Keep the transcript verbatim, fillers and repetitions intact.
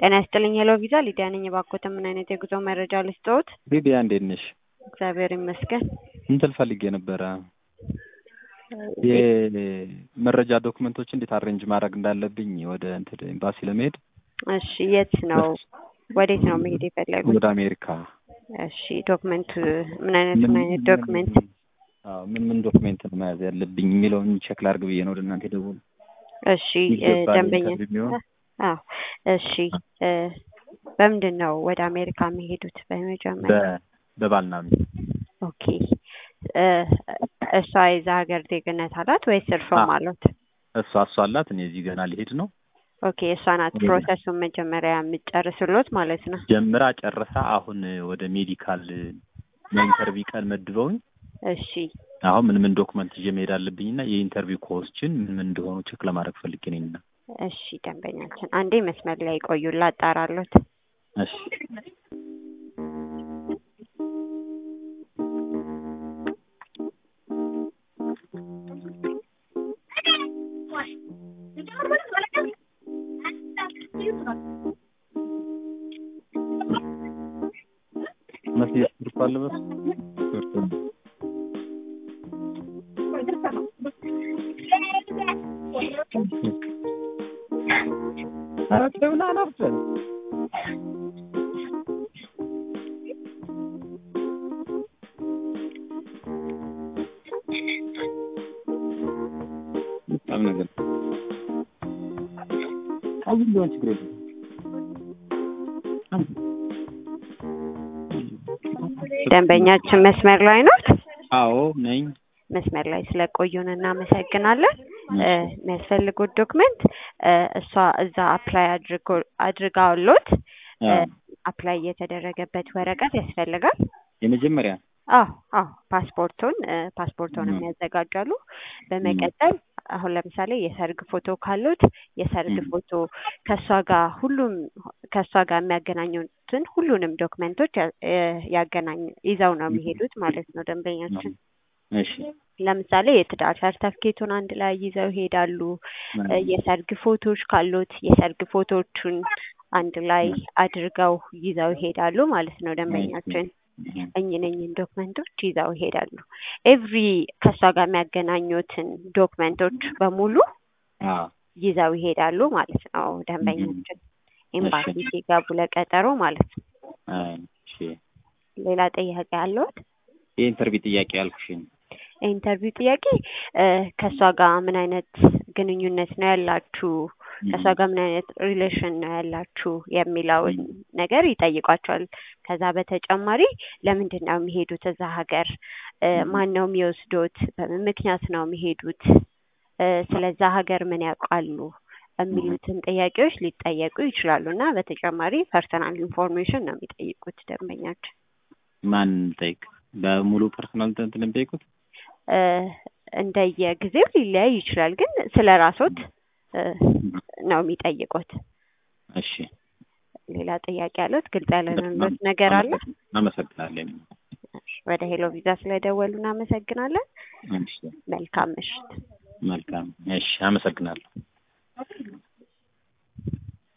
ጤና ይስጥልኝ ሄሎ ቪዛ ሊዲያ ነኝ። ባኮተ ምን አይነት የጉዞ መረጃ ልስጥዎት? ሊዲያ እንዴት ነሽ? እግዚአብሔር ይመስገን። እንትን ፈልጌ ነበረ የመረጃ ዶክመንቶች እንዴት አሬንጅ ማድረግ እንዳለብኝ ወደ እንትን ኤምባሲ ለመሄድ። እሺ የት ነው ወዴት ነው መሄድ የፈለጉት? ወደ አሜሪካ። እሺ ዶክመንት ምን አይነት ምን አይነት ዶክመንት? አዎ ምን ምን ዶክመንት ነው መያዝ ያለብኝ የሚለውን ቼክ ላድርግ ብዬ ነው ወደ እናንተ ደውል። እሺ ደንበኛ አዎ እሺ በምንድን ነው ወደ አሜሪካ የሚሄዱት? በመጀመሪያ በባልና ሚስት። ኦኬ እሷ የዛ ሀገር ዜግነት አላት ወይስ እርሶም አሉት? እሷ እሷ አላት፣ እኔ እዚህ ገና ሊሄድ ነው። ኦኬ እሷ ናት ፕሮሰሱን መጀመሪያ የምትጨርስሎት ማለት ነው? ጀምራ ጨርሳ አሁን ወደ ሜዲካል ኢንተርቪው ቀን መድበውኝ። እሺ አሁን ምን ምን ዶክመንት ይዤ መሄድ አለብኝና የኢንተርቪው ኮስችን ምን ምን እንደሆኑ ቼክ ለማድረግ ፈልጌ ነኝና። እሺ ደንበኛችን አንዴ መስመር ላይ ቆዩ ላጣራሎት። እሺ መስጊድ ይባላል በስ አራተውና ናፍሰን በጣም ነገር አሁን ነው ችግር የለም። ደንበኛችን መስመር ላይ ናት? አዎ ነኝ። መስመር ላይ ስለቆዩን እናመሰግናለን። የሚያስፈልጉት ዶክመንት እሷ እዛ አፕላይ አድርጎ አድርጋውሎት አፕላይ የተደረገበት ወረቀት ያስፈልጋል። የመጀመሪያ አዎ አዎ ፓስፖርቱን ፓስፖርቱን የሚያዘጋጃሉ። በመቀጠል አሁን ለምሳሌ የሰርግ ፎቶ ካሉት የሰርግ ፎቶ ከሷ ጋር ሁሉም ከሷ ጋር የሚያገናኙትን ሁሉንም ዶክመንቶች ያገናኝ ይዘው ነው የሚሄዱት ማለት ነው ደንበኛችን። እሺ ለምሳሌ የትዳር ሰርተፍኬቱን አንድ ላይ ይዘው ይሄዳሉ። የሰርግ ፎቶዎች ካሉት የሰርግ ፎቶዎቹን አንድ ላይ አድርገው ይዘው ይሄዳሉ ማለት ነው ደንበኛችን። እኚህን ዶክመንቶች ይዘው ይሄዳሉ። ኤቭሪ ከሷ ጋር የሚያገናኙትን ዶክመንቶች በሙሉ ይዘው ይሄዳሉ ማለት ነው ደንበኛችን ኤምባሲ ሲገቡ ለቀጠሮ ማለት ነው። እሺ ሌላ ጥያቄ አለዎት? የኢንተርቪው ጥያቄ ያልኩሽኝ። ኢንተርቪው ጥያቄ ከሷ ጋር ምን አይነት ግንኙነት ነው ያላችሁ፣ ከሷ ጋር ምን አይነት ሪሌሽን ነው ያላችሁ የሚለውን ነገር ይጠይቋቸዋል። ከዛ በተጨማሪ ለምንድን ነው የሚሄዱት እዛ ሀገር፣ ማን ነው የሚወስዱት፣ በምን ምክንያት ነው የሚሄዱት፣ ስለዛ ሀገር ምን ያውቃሉ የሚሉትን ጥያቄዎች ሊጠየቁ ይችላሉ። እና በተጨማሪ ፐርሰናል ኢንፎርሜሽን ነው የሚጠይቁት ደንበኛችን። ማን ጠይቅ? በሙሉ ፐርሰናል እንትን ነው የሚጠይቁት? እንደየጊዜው ሊለያይ ይችላል፣ ግን ስለ ራስዎት ነው የሚጠይቁት። እሺ ሌላ ጥያቄ አለዎት? ግልጽ ያለንበት ነገር አለ? አመሰግናለሁ። ወደ ሄሎ ቪዛ ስለደወሉ እናመሰግናለን። እሺ መልካም ምሽት። መልካም እሺ አመሰግናለሁ።